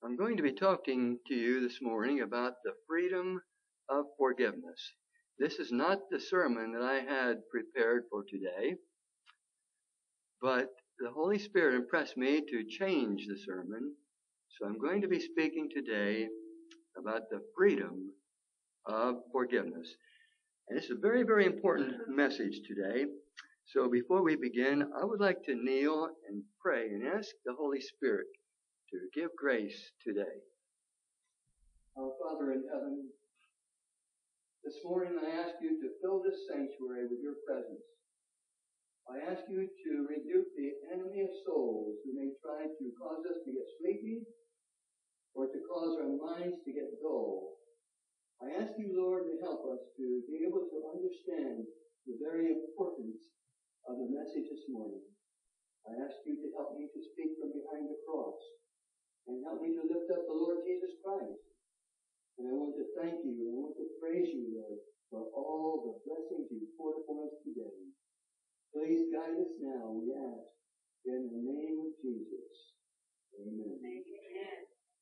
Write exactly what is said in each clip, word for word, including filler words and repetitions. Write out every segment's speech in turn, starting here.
I'm going to be talking to you this morning about the freedom of forgiveness. This is not the sermon that I had prepared for today, but the Holy Spirit impressed me to change the sermon. So I'm going to be speaking today about the freedom of forgiveness. And it's a very, very important message today. So before we begin, I would like to kneel and pray and ask the Holy Spirit to give grace today. Our Father in heaven, this morning I ask you to fill this sanctuary with your presence. I ask you to rebuke the enemy of souls who may try to cause us to get sleepy or to cause our minds to get dull. I ask you, Lord, to help us to be able to understand the very importance of the message this morning. I ask you to help me to speak from behind the cross and help me to lift up the Lord Jesus Christ. And I want to thank you and I want to praise you, Lord, for all the blessings you poured upon us today. Please guide us now, we ask, in the name of Jesus. Amen. Amen.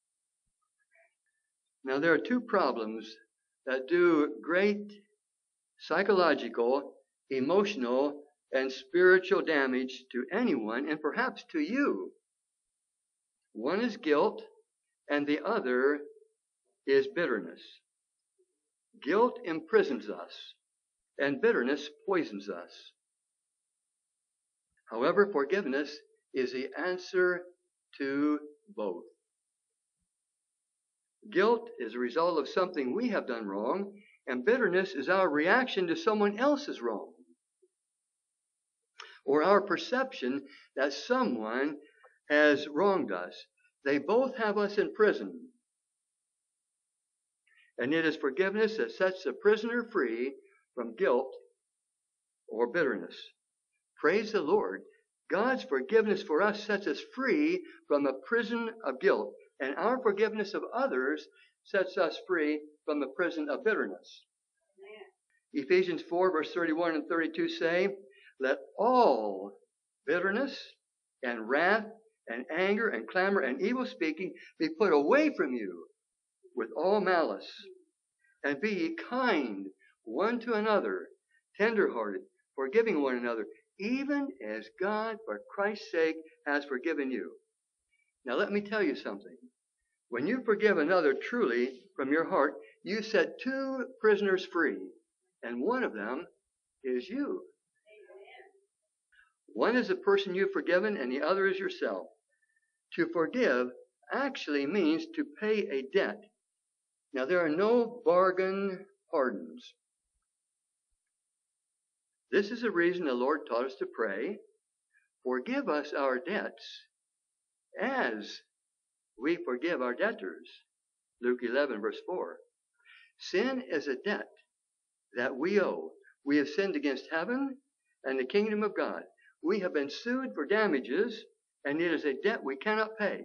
Now there are two problems that do great psychological, emotional, and spiritual damage to anyone, and perhaps to you. One is guilt, and the other is bitterness. Guilt imprisons us, and bitterness poisons us. However, forgiveness is the answer to both. Guilt is a result of something we have done wrong, and bitterness is our reaction to someone else's wrong, or our perception that someone has wronged us. They both have us in prison. And it is forgiveness that sets the prisoner free from guilt or bitterness. Praise the Lord. God's forgiveness for us sets us free from the prison of guilt. And our forgiveness of others sets us free from the prison of bitterness. Amen. Ephesians four, verse thirty-one and thirty-two say, "Let all bitterness and wrath and anger and clamor and evil speaking be put away from you with all malice. And be ye kind one to another, tenderhearted, forgiving one another, even as God, for Christ's sake, has forgiven you." Now let me tell you something. When you forgive another truly from your heart, you set two prisoners free, and one of them is you. One is the person you've forgiven, and the other is yourself. To forgive actually means to pay a debt. Now, there are no bargain pardons. This is the reason the Lord taught us to pray, "Forgive us our debts as we forgive our debtors." Luke eleven, verse four. Sin is a debt that we owe. We have sinned against heaven and the kingdom of God. We have been sued for damages, and it is a debt we cannot pay.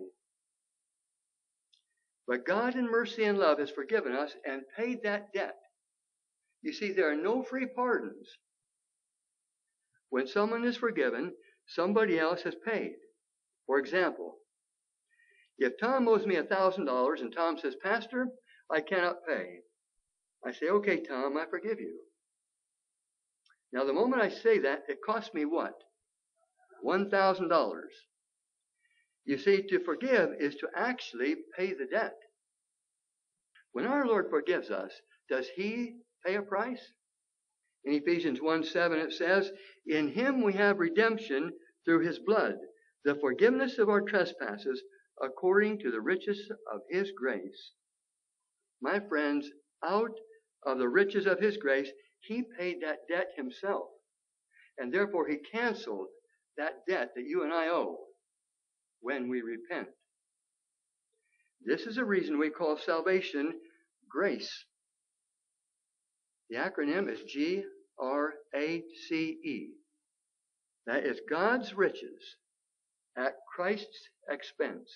But God in mercy and love has forgiven us and paid that debt. You see, there are no free pardons. When someone is forgiven, somebody else has paid. For example, if Tom owes me one thousand dollars and Tom says, "Pastor, I cannot pay," I say, "Okay, Tom, I forgive you." Now, the moment I say that, it costs me what? one thousand dollars. You see, to forgive is to actually pay the debt. When our Lord forgives us, does He pay a price? In Ephesians one seven it says, "In Him we have redemption through His blood, the forgiveness of our trespasses, according to the riches of His grace." My friends, out of the riches of His grace, He paid that debt Himself. And therefore He canceled that debt that you and I owe when we repent. This is the reason we call salvation grace. The acronym is G R A C E. That is God's riches at Christ's expense.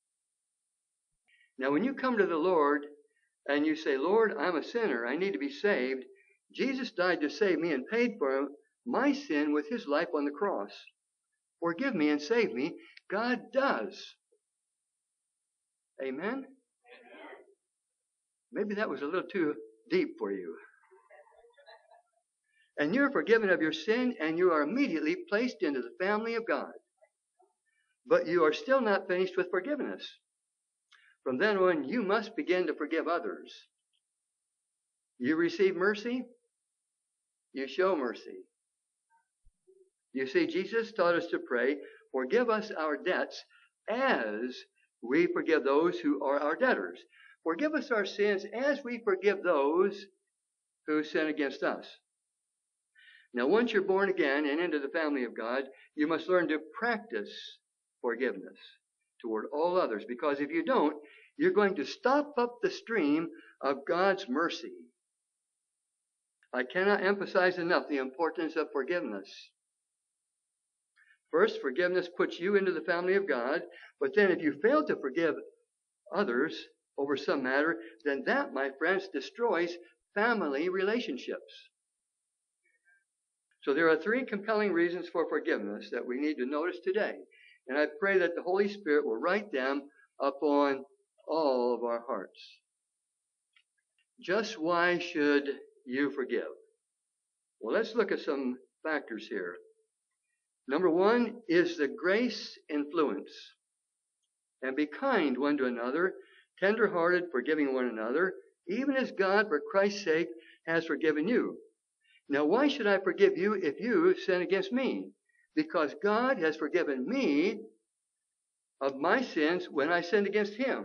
Now, when you come to the Lord and you say, "Lord, I'm a sinner, I need to be saved," Jesus died to save me and paid for my sin with His life on the cross. Forgive me and save me. God does. Amen? Maybe that was a little too deep for you. And you're forgiven of your sin, and you are immediately placed into the family of God. But you are still not finished with forgiveness. From then on, you must begin to forgive others. You receive mercy, you show mercy. You see, Jesus taught us to pray, forgive us our debts as we forgive those who are our debtors. Forgive us our sins as we forgive those who sin against us. Now, once you're born again and into the family of God, you must learn to practice forgiveness toward all others, because if you don't, you're going to stop up the stream of God's mercy. I cannot emphasize enough the importance of forgiveness. First, forgiveness puts you into the family of God, but then if you fail to forgive others over some matter, then that, my friends, destroys family relationships. So there are three compelling reasons for forgiveness that we need to notice today. And I pray that the Holy Spirit will write them upon all of our hearts. Just why should you forgive? Well, let's look at some factors here. Number one is the grace influence. And be kind one to another, tender-hearted, forgiving one another, even as God, for Christ's sake, has forgiven you. Now, why should I forgive you if you sin against me? Because God has forgiven me of my sins when I sinned against him.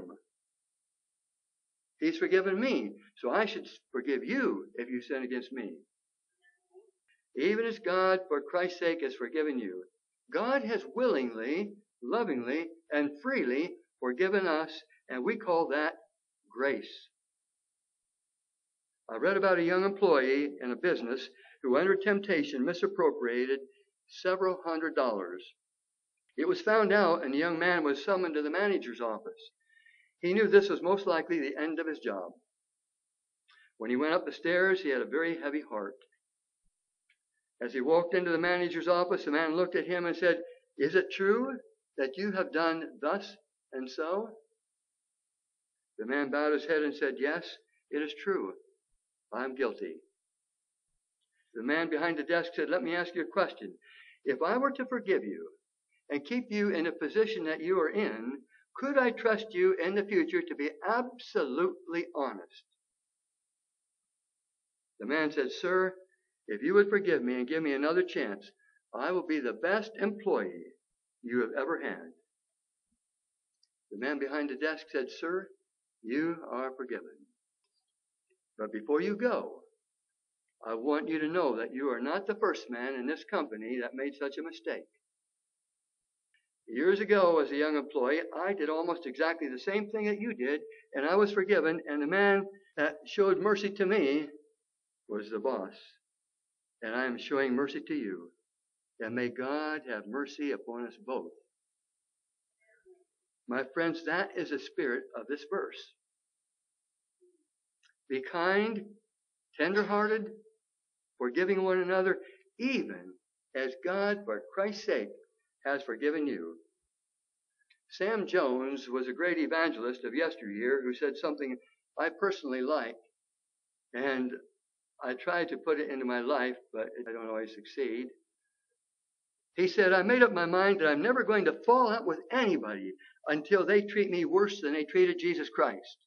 He's forgiven me, so I should forgive you if you sin against me. Even as God, for Christ's sake, has forgiven you. God has willingly, lovingly, and freely forgiven us, and we call that grace. I read about a young employee in a business who, under temptation, misappropriated several hundred dollars. It was found out, and the young man was summoned to the manager's office. He knew this was most likely the end of his job. When he went up the stairs, he had a very heavy heart. As he walked into the manager's office, the man looked at him and said, "Is it true that you have done thus and so?" The man bowed his head and said, "Yes, it is true. I'm guilty." The man behind the desk said, "Let me ask you a question. If I were to forgive you and keep you in a position that you are in, could I trust you in the future to be absolutely honest?" The man said, "Sir, if you would forgive me and give me another chance, I will be the best employee you have ever had." The man behind the desk said, "Sir, you are forgiven. But before you go, I want you to know that you are not the first man in this company that made such a mistake. Years ago, as a young employee, I did almost exactly the same thing that you did, and I was forgiven, and the man that showed mercy to me was the boss. And I am showing mercy to you. And may God have mercy upon us both." My friends, that is the spirit of this verse. Be kind, tender-hearted, forgiving one another, even as God, for Christ's sake, has forgiven you. Sam Jones was a great evangelist of yesteryear who said something I personally like, and I try to put it into my life, but I don't always succeed. He said, "I made up my mind that I'm never going to fall out with anybody until they treat me worse than they treated Jesus Christ."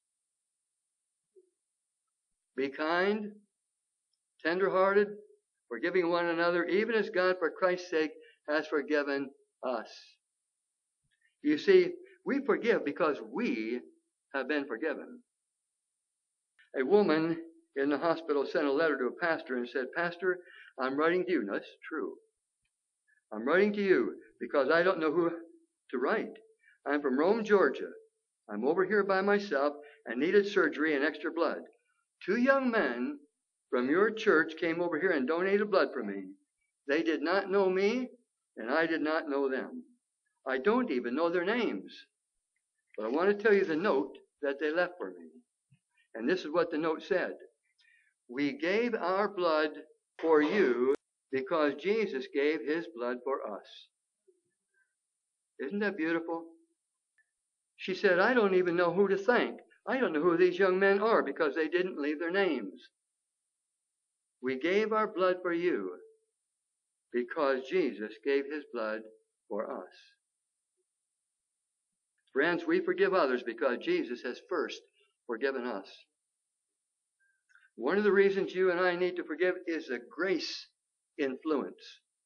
Be kind, tender-hearted, forgiving one another, even as God, for Christ's sake, has forgiven us. You see, we forgive because we have been forgiven. A woman in the hospital sent a letter to a pastor and said, "Pastor, I'm writing to you." Now, that's true. "I'm writing to you because I don't know who to write. I'm from Rome, Georgia. I'm over here by myself and needed surgery and extra blood. Two young men from your church came over here and donated blood for me. They did not know me, and I did not know them. I don't even know their names. But I want to tell you the note that they left for me." And this is what the note said. "We gave our blood for you because Jesus gave his blood for us." Isn't that beautiful? She said, I don't even know who to thank. I don't know who these young men are because they didn't leave their names. We gave our blood for you because Jesus gave his blood for us. Friends, we forgive others because Jesus has first forgiven us. One of the reasons you and I need to forgive is a grace influence.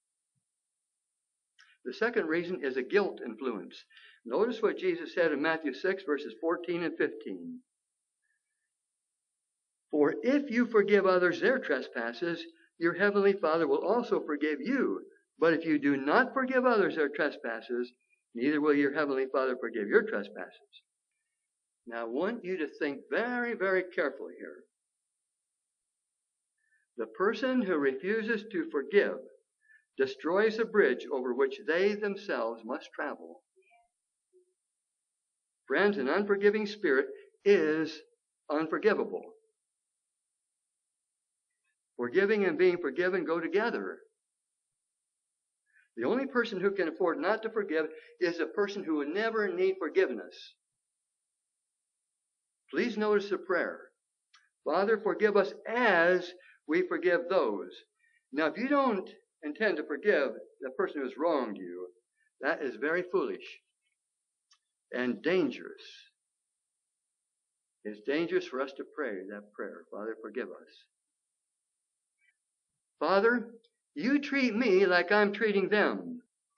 The second reason is a guilt influence. Notice what Jesus said in Matthew six, verses fourteen and fifteen. For if you forgive others their trespasses, your heavenly Father will also forgive you. But if you do not forgive others their trespasses, neither will your heavenly Father forgive your trespasses. Now I want you to think very, very carefully here. The person who refuses to forgive destroys the bridge over which they themselves must travel. Friends, an unforgiving spirit is unforgivable. Forgiving and being forgiven go together. The only person who can afford not to forgive is a person who will never need forgiveness. Please notice the prayer. Father, forgive us as we forgive those. Now, if you don't intend to forgive the person who has wronged you, that is very foolish and dangerous. It's dangerous for us to pray that prayer. Father, forgive us. Father, you treat me like I'm treating them.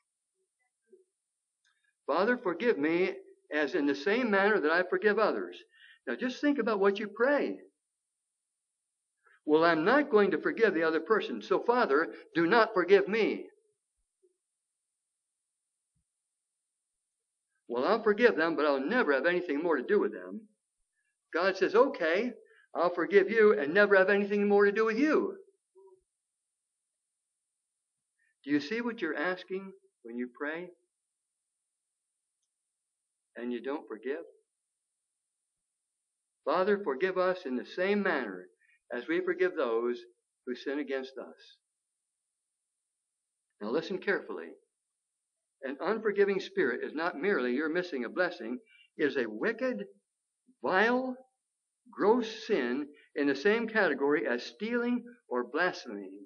Father, forgive me as in the same manner that I forgive others. Now just think about what you pray. Well, I'm not going to forgive the other person, so Father, do not forgive me. Well, I'll forgive them, but I'll never have anything more to do with them. God says, okay, I'll forgive you and never have anything more to do with you. Do you see what you're asking when you pray and you don't forgive? Father, forgive us in the same manner as we forgive those who sin against us. Now listen carefully. An unforgiving spirit is not merely you're missing a blessing. It is a wicked, vile, gross sin in the same category as stealing or blasphemy.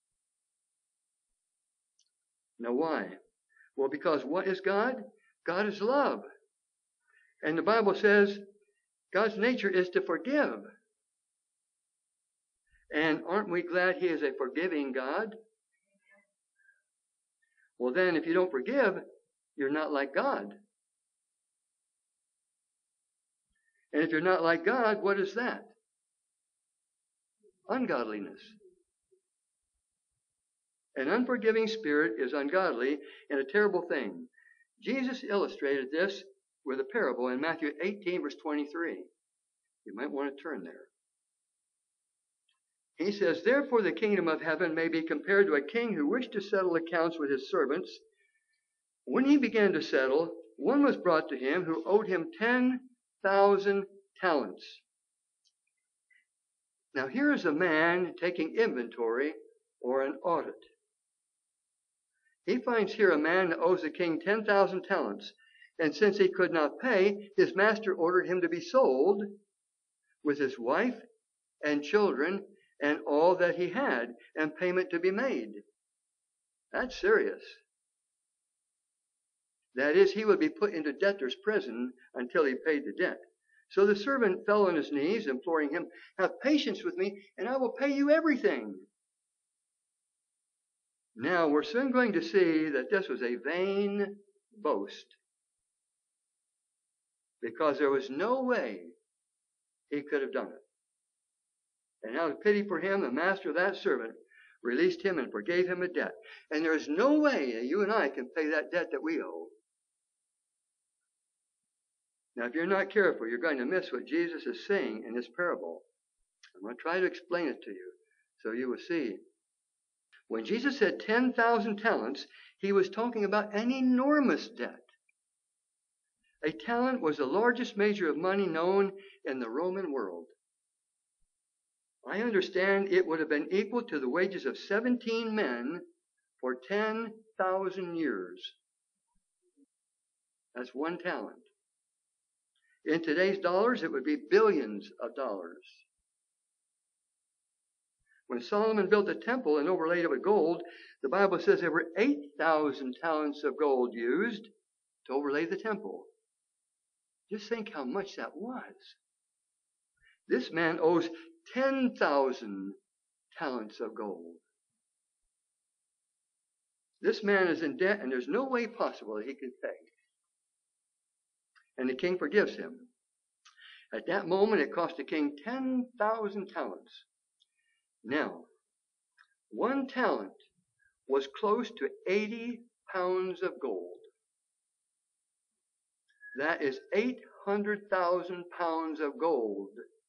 Now why? Well, because what is God? God is love. And the Bible says God's nature is to forgive. And aren't we glad he is a forgiving God? Well then, if you don't forgive, you're not like God. And if you're not like God, what is that? Ungodliness. An unforgiving spirit is ungodly and a terrible thing. Jesus illustrated this with a parable in Matthew eighteen, verse twenty-three. You might want to turn there. He says, therefore the kingdom of heaven may be compared to a king who wished to settle accounts with his servants. When he began to settle, one was brought to him who owed him ten thousand talents. Now here is a man taking inventory or an audit. He finds here a man that owes the king ten thousand talents. And since he could not pay, his master ordered him to be sold with his wife and children and all that he had, and payment to be made. That's serious. That is, he would be put into debtor's prison until he paid the debt. So the servant fell on his knees, imploring him, have patience with me, and I will pay you everything. Now, we're soon going to see that this was a vain boast, because there was no way he could have done it. And out of pity for him, the master of that servant released him and forgave him a debt. And there is no way that you and I can pay that debt that we owe. Now, if you're not careful, you're going to miss what Jesus is saying in this parable. I'm going to try to explain it to you so you will see. When Jesus said ten thousand talents, he was talking about an enormous debt. A talent was the largest measure of money known in the Roman world. I understand it would have been equal to the wages of seventeen men for ten thousand years. That's one talent. In today's dollars, it would be billions of dollars. When Solomon built the temple and overlaid it with gold, the Bible says there were eight thousand talents of gold used to overlay the temple. Just think how much that was. This man owes ten thousand talents of gold. This man is in debt, and there's no way possible that he can pay. And the king forgives him. At that moment, it cost the king ten thousand talents. Now, one talent was close to eighty pounds of gold. That is eight hundred thousand pounds of gold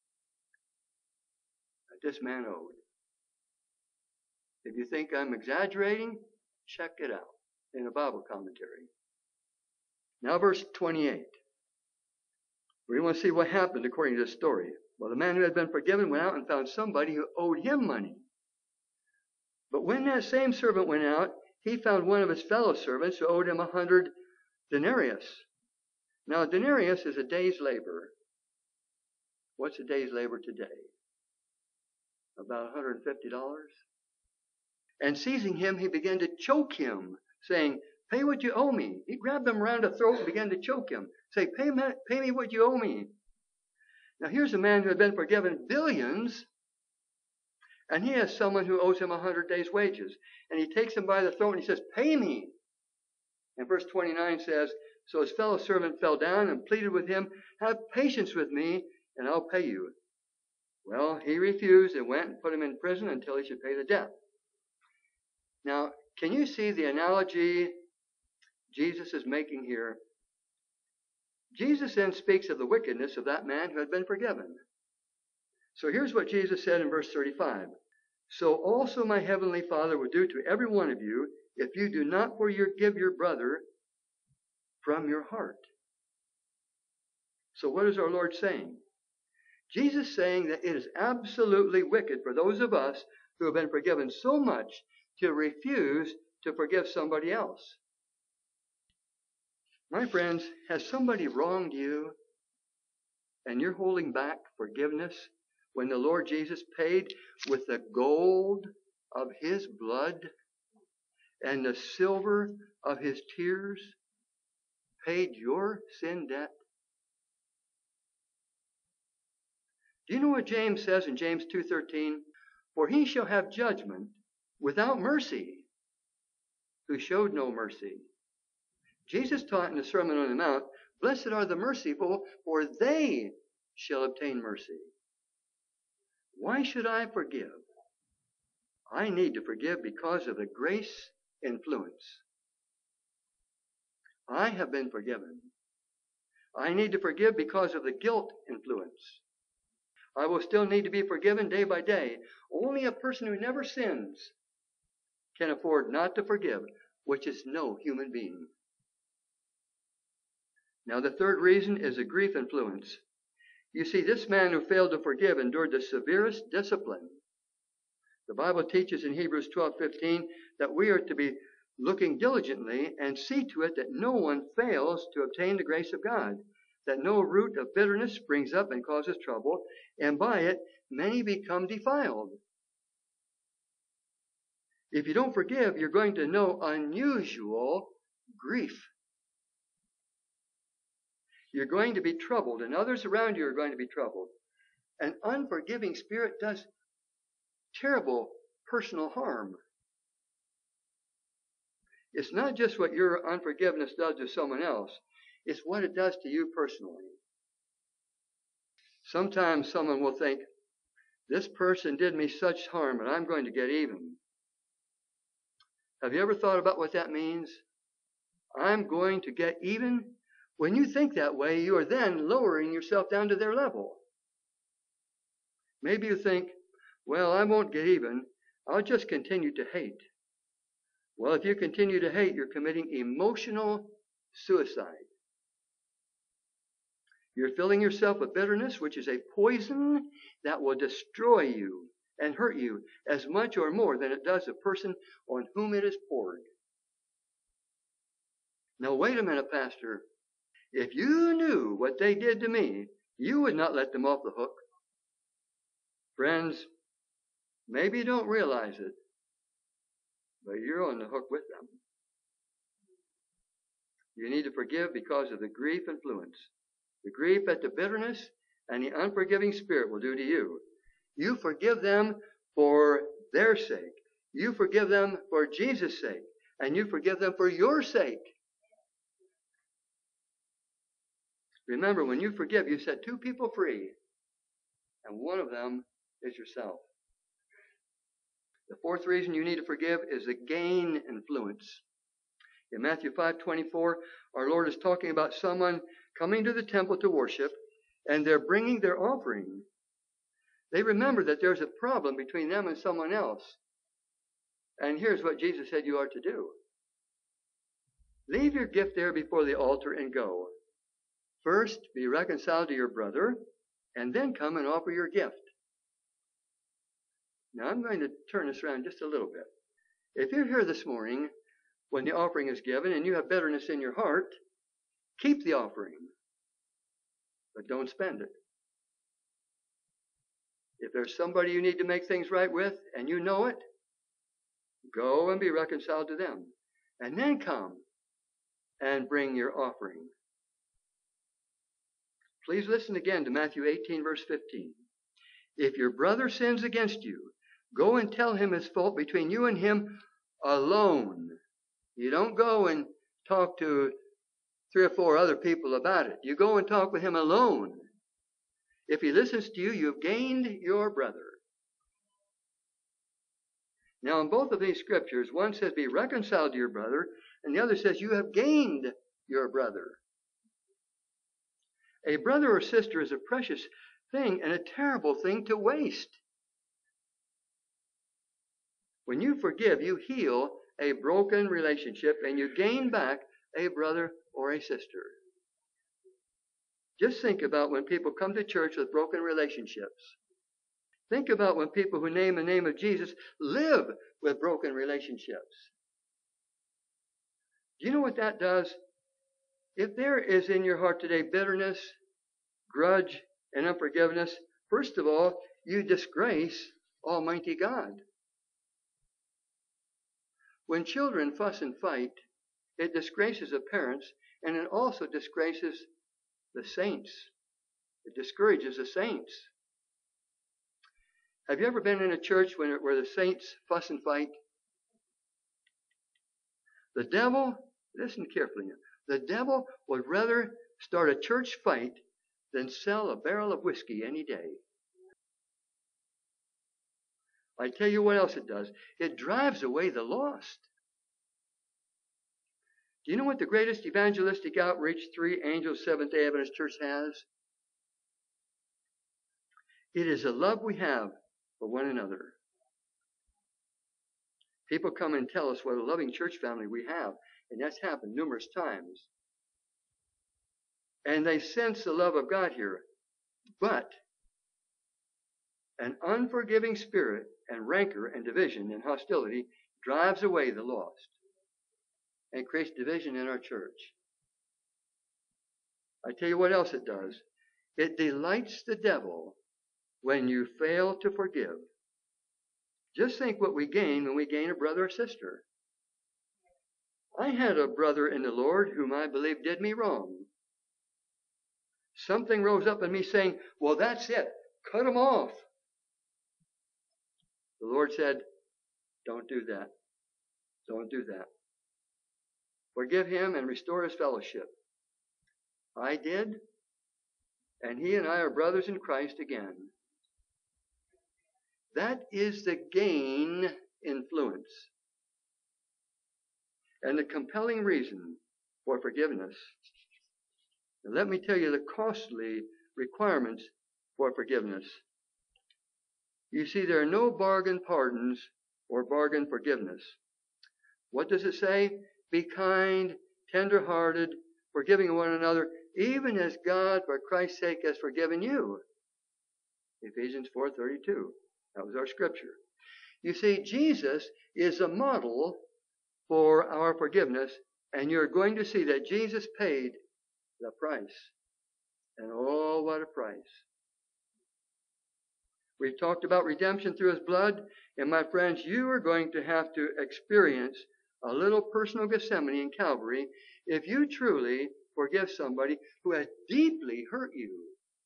that this man owed. If you think I'm exaggerating, check it out in a Bible commentary. Now verse twenty-eight. We want to see what happened according to this story. Well, the man who had been forgiven went out and found somebody who owed him money. But when that same servant went out, he found one of his fellow servants who owed him a hundred denarius. Now, a denarius is a day's labor. What's a day's labor today? About one hundred fifty dollars. And seizing him, he began to choke him, saying, "Pay what you owe me." He grabbed him around the throat and began to choke him. Say, pay me, pay me what you owe me. Now, here's a man who had been forgiven billions, and he has someone who owes him a hundred days' wages. And he takes him by the throat and he says, "Pay me." And verse twenty-nine says, so his fellow servant fell down and pleaded with him, "Have patience with me, and I'll pay you." Well, he refused and went and put him in prison until he should pay the debt. Now, can you see the analogy Jesus is making here? Jesus then speaks of the wickedness of that man who had been forgiven. So here's what Jesus said in verse thirty-five. "So also my heavenly Father will do to every one of you if you do not forgive your brother from your heart." So what is our Lord saying? Jesus is saying that it is absolutely wicked for those of us who have been forgiven so much to refuse to forgive somebody else. My friends, has somebody wronged you and you're holding back forgiveness when the Lord Jesus paid with the gold of his blood and the silver of his tears, paid your sin debt? Do you know what James says in James two thirteen? "For he shall have judgment without mercy who showed no mercy." Jesus taught in the Sermon on the Mount, "Blessed are the merciful, for they shall obtain mercy." Why should I forgive? I need to forgive because of the grace influence. I have been forgiven. I need to forgive because of the guilt influence. I will still need to be forgiven day by day. Only a person who never sins can afford not to forgive, which is no human being. Now, the third reason is the grief influence. You see, this man who failed to forgive endured the severest discipline. The Bible teaches in Hebrews twelve fifteen that we are to be looking diligently and see to it that no one fails to obtain the grace of God, that no root of bitterness springs up and causes trouble, and by it many become defiled. If you don't forgive, you're going to know unusual grief. You're going to be troubled, and others around you are going to be troubled. An unforgiving spirit does terrible personal harm. It's not just what your unforgiveness does to someone else, it's what it does to you personally. Sometimes someone will think, this person did me such harm and I'm going to get even. Have you ever thought about what that means? I'm going to get even? When you think that way, you are then lowering yourself down to their level. Maybe you think, well, I won't get even. I'll just continue to hate. Well, if you continue to hate, you're committing emotional suicide. You're filling yourself with bitterness, which is a poison that will destroy you and hurt you as much or more than it does the person on whom it is poured. Now, wait a minute, Pastor. If you knew what they did to me, you would not let them off the hook. Friends, maybe you don't realize it, but you're on the hook with them. You need to forgive because of the grief influence. The grief that the bitterness and the unforgiving spirit will do to you. You forgive them for their sake. You forgive them for Jesus' sake. And you forgive them for your sake. Remember, when you forgive, you set two people free. And one of them is yourself. The fourth reason you need to forgive is the gain influence. In Matthew five twenty-four, our Lord is talking about someone coming to the temple to worship, and they're bringing their offering. They remember that there's a problem between them and someone else. And here's what Jesus said you are to do. Leave your gift there before the altar and go. First, be reconciled to your brother, and then come and offer your gift. Now, I'm going to turn this around just a little bit. If you're here this morning when the offering is given and you have bitterness in your heart, keep the offering, but don't spend it. If there's somebody you need to make things right with and you know it, go and be reconciled to them. And then come and bring your offering. Please listen again to Matthew eighteen, verse fifteen. If your brother sins against you, go and tell him his fault between you and him alone. You don't go and talk to three or four other people about it. You go and talk with him alone. If he listens to you, you've gained your brother. Now, in both of these scriptures, one says be reconciled to your brother, and the other says you have gained your brother. A brother or sister is a precious thing and a terrible thing to waste. When you forgive, you heal a broken relationship and you gain back a brother or a sister. Just think about when people come to church with broken relationships. Think about when people who name the name of Jesus live with broken relationships. Do you know what that does? If there is in your heart today bitterness, grudge, and unforgiveness, first of all, you disgrace Almighty God. When children fuss and fight, it disgraces the parents, and it also disgraces the saints. It discourages the saints. Have you ever been in a church when, where the saints fuss and fight? The devil, listen carefully now, the devil would rather start a church fight than sell a barrel of whiskey any day. I tell you what else it does. It drives away the lost. Do you know what the greatest evangelistic outreach Three Angels Seventh-day Adventist Church has? It is the love we have for one another. People come and tell us what a loving church family we have, and that's happened numerous times. And they sense the love of God here. But an unforgiving spirit and rancor and division and hostility drives away the lost and creates division in our church. I tell you what else it does. It delights the devil when you fail to forgive. Just think what we gain when we gain a brother or sister. I had a brother in the Lord whom I believe did me wrong. Something rose up in me saying, well, that's it. Cut him off. The Lord said, don't do that. Don't do that. Forgive him and restore his fellowship. I did, and he and I are brothers in Christ again. That is the gain influence and the compelling reason for forgiveness. Now, let me tell you the costly requirements for forgiveness. You see, there are no bargain pardons or bargain forgiveness. What does it say? Be kind, tender-hearted, forgiving one another, even as God, for Christ's sake, has forgiven you. Ephesians four thirty-two. That was our scripture. You see, Jesus is a model for our forgiveness, and you're going to see that Jesus paid The price. And oh, what a price. We've talked about redemption through His blood, and my friends, you are going to have to experience a little personal Gethsemane in Calvary if you truly forgive somebody who has deeply hurt you.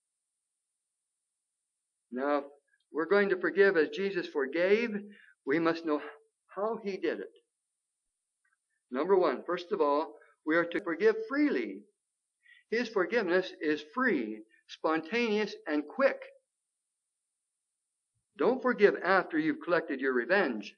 Now, if we're going to forgive as Jesus forgave, we must know how He did it. Number one, first of all, we are to forgive freely. His forgiveness is free, spontaneous, and quick. Don't forgive after you've collected your revenge.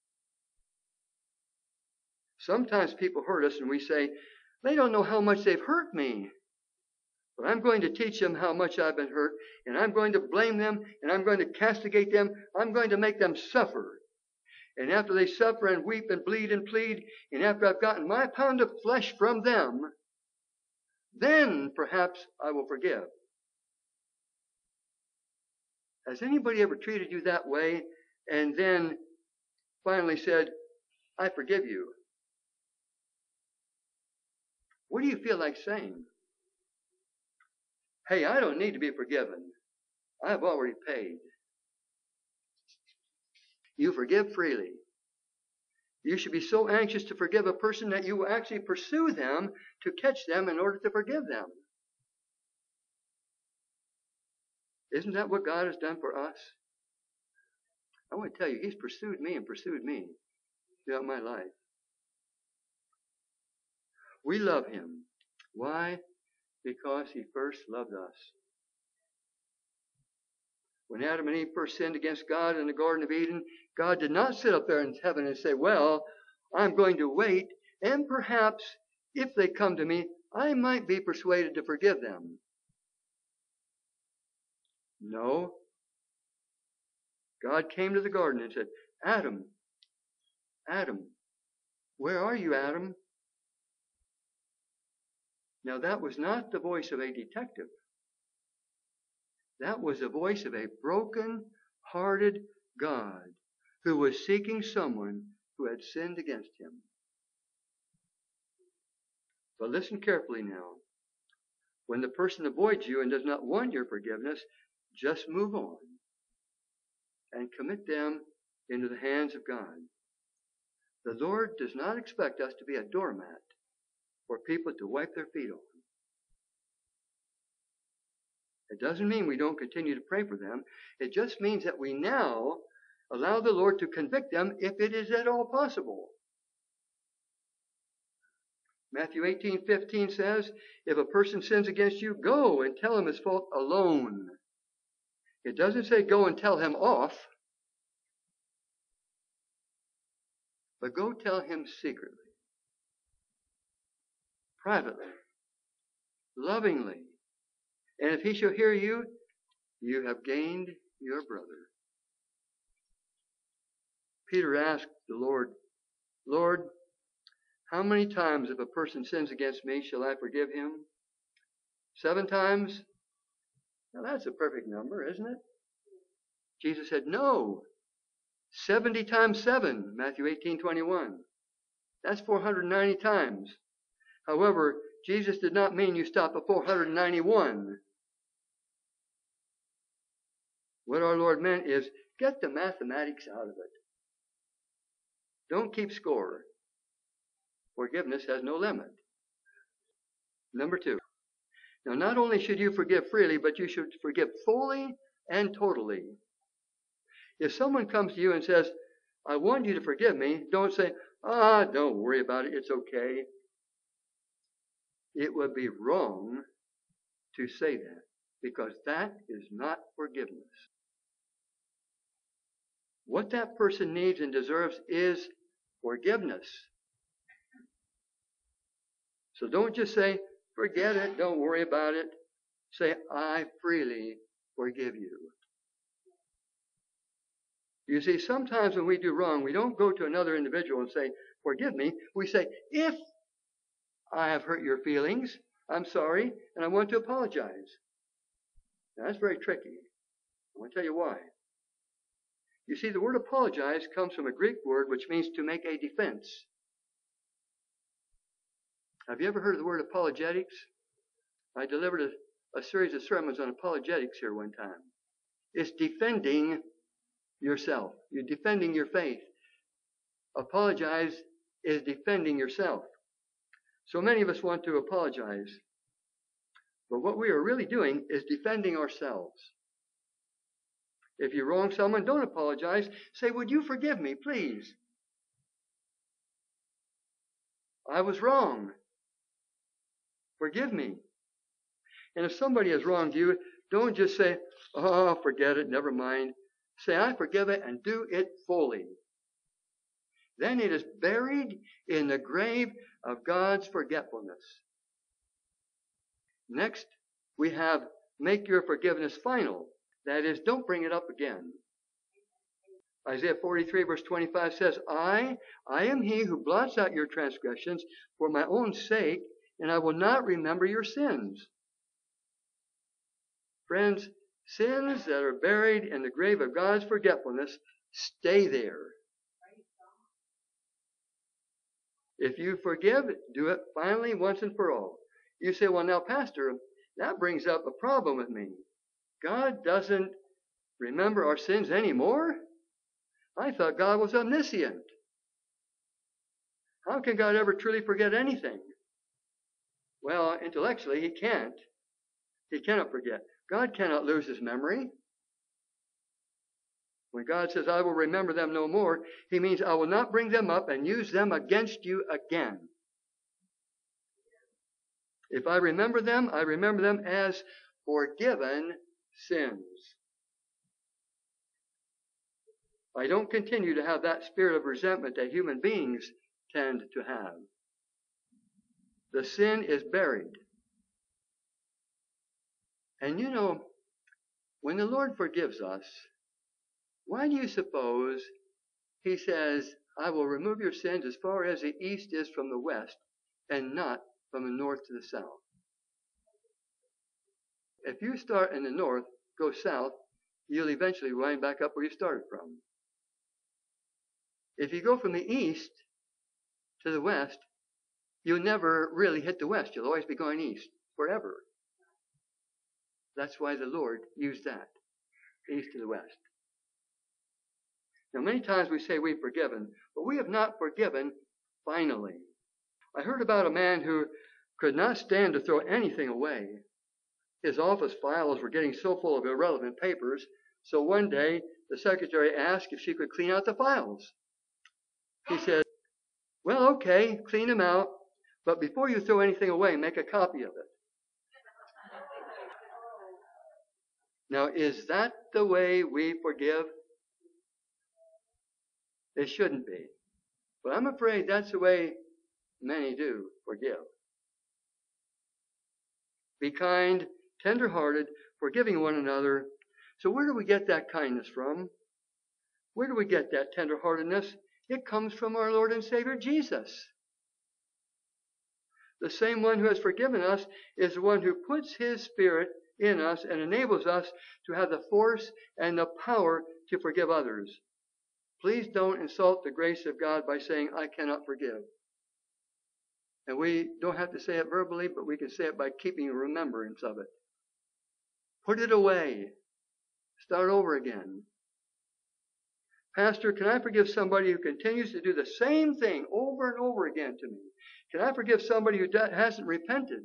Sometimes people hurt us and we say, they don't know how much they've hurt me. But I'm going to teach them how much I've been hurt, and I'm going to blame them, and I'm going to castigate them. I'm going to make them suffer. And after they suffer and weep and bleed and plead, and after I've gotten my pound of flesh from them, then perhaps I will forgive. Has anybody ever treated you that way and then finally said, I forgive you? What do you feel like saying? Hey, I don't need to be forgiven. I've already paid. You forgive freely. You should be so anxious to forgive a person that you will actually pursue them to catch them in order to forgive them. Isn't that what God has done for us? I want to tell you, He's pursued me and pursued me throughout my life. We love Him. Why? Because He first loved us. When Adam and Eve first sinned against God in the Garden of Eden, God did not sit up there in heaven and say, well, I'm going to wait, and perhaps if they come to me, I might be persuaded to forgive them. No. God came to the garden and said, Adam, Adam, where are you, Adam? Now that was not the voice of a detective. That was the voice of a broken-hearted God who was seeking someone who had sinned against Him. But listen carefully now. When the person avoids you and does not want your forgiveness, just move on and commit them into the hands of God. The Lord does not expect us to be a doormat for people to wipe their feet on. It doesn't mean we don't continue to pray for them. It just means that we now allow the Lord to convict them if it is at all possible. Matthew eighteen fifteen says, if a person sins against you, go and tell him his fault alone. It doesn't say go and tell him off, but go tell him secretly, privately, lovingly. And if he shall hear you, you have gained your brother. Peter asked the Lord, Lord, how many times if a person sins against me shall I forgive him? Seven times? Now that's a perfect number, isn't it? Jesus said, no. Seventy times seven, Matthew eighteen twenty-one. That's four hundred ninety times. However, Jesus did not mean you stop at four hundred ninety-one. What our Lord meant is, get the mathematics out of it. Don't keep score. Forgiveness has no limit. Number two. Now, not only should you forgive freely, but you should forgive fully and totally. If someone comes to you and says, I want you to forgive me, don't say, ah, don't worry about it, it's okay. It would be wrong to say that, because that is not forgiveness. What that person needs and deserves is forgiveness. So don't just say, forget it, don't worry about it. Say, I freely forgive you. You see, sometimes when we do wrong, we don't go to another individual and say, forgive me. We say, if I have hurt your feelings, I'm sorry, and I want to apologize. Now, that's very tricky. I want to tell you why. You see, the word apologize comes from a Greek word which means to make a defense. Have you ever heard of the word apologetics? I delivered a, a series of sermons on apologetics here one time. It's defending yourself. You're defending your faith. Apologize is defending yourself. So many of us want to apologize. But what we are really doing is defending ourselves. If you wrong someone, don't apologize. Say, would you forgive me, please? I was wrong. Forgive me. And if somebody has wronged you, don't just say, oh, forget it, never mind. Say, I forgive it, and do it fully. Then it is buried in the grave of God's forgetfulness. Next, we have make your forgiveness final. That is, don't bring it up again. Isaiah forty-three verse twenty-five says, I, I am he who blots out your transgressions for my own sake, and I will not remember your sins. Friends, sins that are buried in the grave of God's forgetfulness stay there. If you forgive, do it finally once and for all. You say, well, now, Pastor, that brings up a problem with me. God doesn't remember our sins anymore? I thought God was omniscient. How can God ever truly forget anything? Well, intellectually, he can't. He cannot forget. God cannot lose his memory. When God says, I will remember them no more, he means I will not bring them up and use them against you again. If I remember them, I remember them as forgiven sins. I don't continue to have that spirit of resentment that human beings tend to have. The sin is buried. And you know, when the Lord forgives us, why do you suppose he says, I will remove your sins as far as the east is from the west, and not from the north to the south? If you start in the north, go south, you'll eventually wind back up where you started from. If you go from the east to the west, you'll never really hit the west. You'll always be going east forever. That's why the Lord used that, east to the west. Now, many times we say we've forgiven, but we have not forgiven finally. I heard about a man who could not stand to throw anything away. His office files were getting so full of irrelevant papers, so one day the secretary asked if she could clean out the files. He said, well, okay, clean them out, but before you throw anything away, make a copy of it. Now, is that the way we forgive? It shouldn't be. But I'm afraid that's the way many do forgive. Be kind, tender-hearted, forgiving one another. So where do we get that kindness from? Where do we get that tender-heartedness? It comes from our Lord and Savior Jesus. The same one who has forgiven us is the one who puts his Spirit in us and enables us to have the force and the power to forgive others. Please don't insult the grace of God by saying, I cannot forgive. And we don't have to say it verbally, but we can say it by keeping a remembrance of it. Put it away. Start over again. Pastor, can I forgive somebody who continues to do the same thing over and over again to me? Can I forgive somebody who hasn't repented?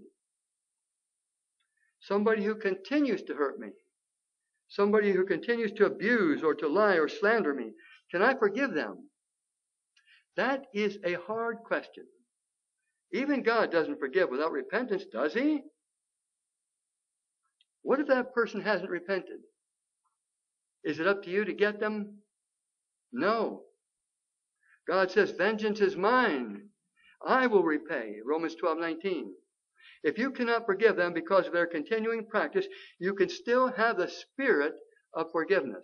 Somebody who continues to hurt me? Somebody who continues to abuse or to lie or slander me? Can I forgive them? That is a hard question. Even God doesn't forgive without repentance, does he? What if that person hasn't repented? Is it up to you to get them? No. God says, vengeance is mine. I will repay. Romans twelve nineteen. If you cannot forgive them because of their continuing practice, you can still have the spirit of forgiveness.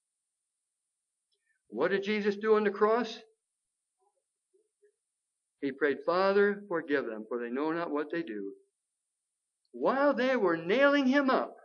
What did Jesus do on the cross? He prayed, Father, forgive them, for they know not what they do. While they were nailing him up,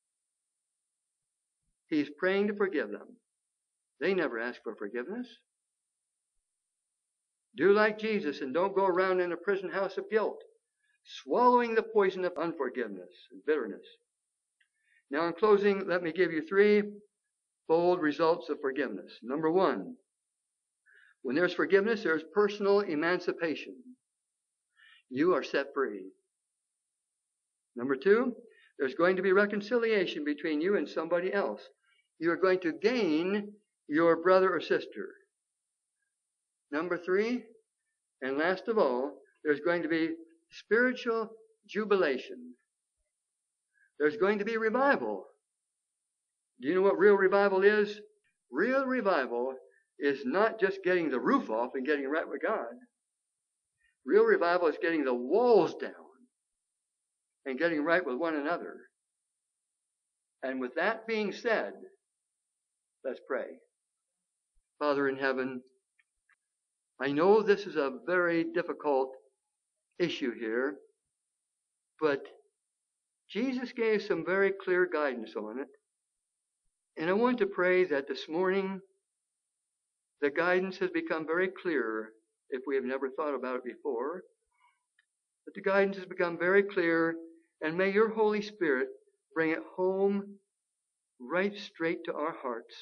he's praying to forgive them. They never asked for forgiveness. Do like Jesus and don't go around in a prison house of guilt. swallowing the poison of unforgiveness and bitterness. Now, in closing, let me give you three bold results of forgiveness. Number one, when there's forgiveness, there's personal emancipation. You are set free. Number two, there's going to be reconciliation between you and somebody else. You are going to gain your brother or sister. Number three, and last of all, there's going to be spiritual jubilation. There's going to be revival. Do you know what real revival is? Real revival is not just getting the roof off and getting right with God. Real revival is getting the walls down and getting right with one another. And with that being said, let's pray. Father in heaven, I know this is a very difficult issue here, but Jesus gave some very clear guidance on it. And I want to pray that this morning the guidance has become very clear if we have never thought about it before. But the guidance has become very clear, and may your Holy Spirit bring it home right straight to our hearts.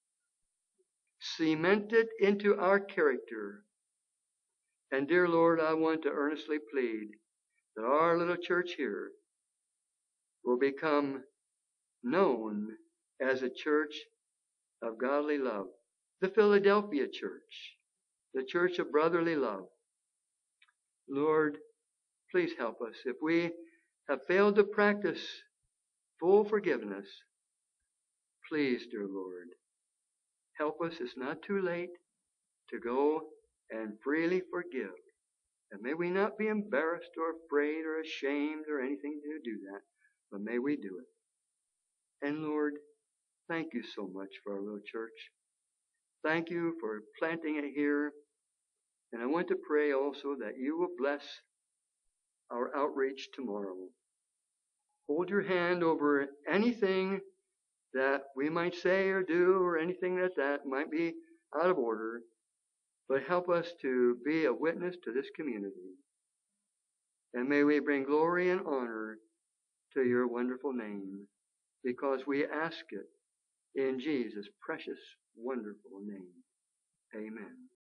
Cement it into our character. And dear Lord, I want to earnestly plead that our little church here will become known as a church of godly love. The Philadelphia church, the church of brotherly love. Lord, please help us. If we have failed to practice full forgiveness, please, dear Lord, help us. It's not too late to go and freely forgive. And may we not be embarrassed or afraid or ashamed or anything to do that, but may we do it. And Lord, thank you so much for our little church. Thank you for planting it here. And I want to pray also that you will bless our outreach tomorrow. Hold your hand over anything that we might say or do or anything that that might be out of order, but help us to be a witness to this community. And may we bring glory and honor to your wonderful name, because we ask it in Jesus' precious, wonderful name. Amen.